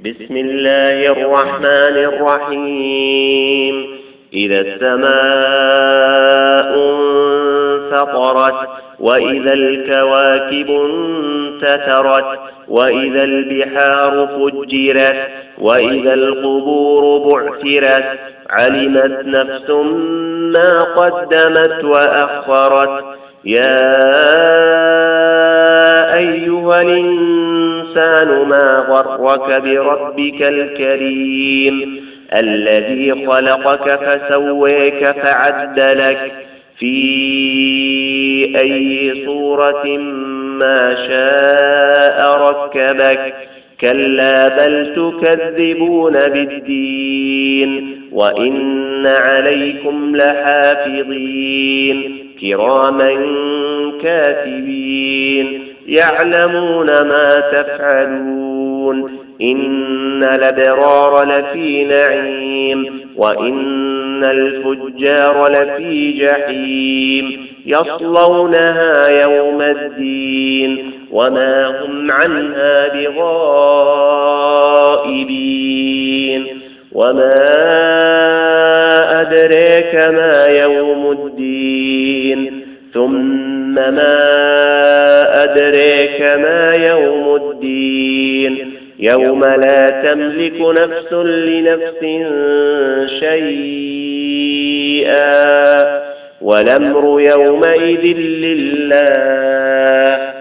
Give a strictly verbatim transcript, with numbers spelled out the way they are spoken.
بسم الله الرحمن الرحيم. إذا السماء انفطرت وإذا الكواكب انتثرت وإذا البحار فجرت وإذا القبور بعثرت علمت نفس ما قدمت وأخرت. يا أيها الإنسان ما غرك بربك الكريم الذي خلقك فسويك فعدلك في أي صورة ما شاء ركبك. كلا بل تكذبون بالدين وإن عليكم لحافظين كراما كاتبين يعلمون ما تفعلون. إن الأبرار لفي نعيم وإن الفجار لفي جحيم يصلونها يوم الدين وما هم عنها بغائبين. وما أدريك ما يوم الدين ثم ما أدريك ما يوم الدين يوم لا تملك نفس لنفس شيئا والأمر يومئذ لله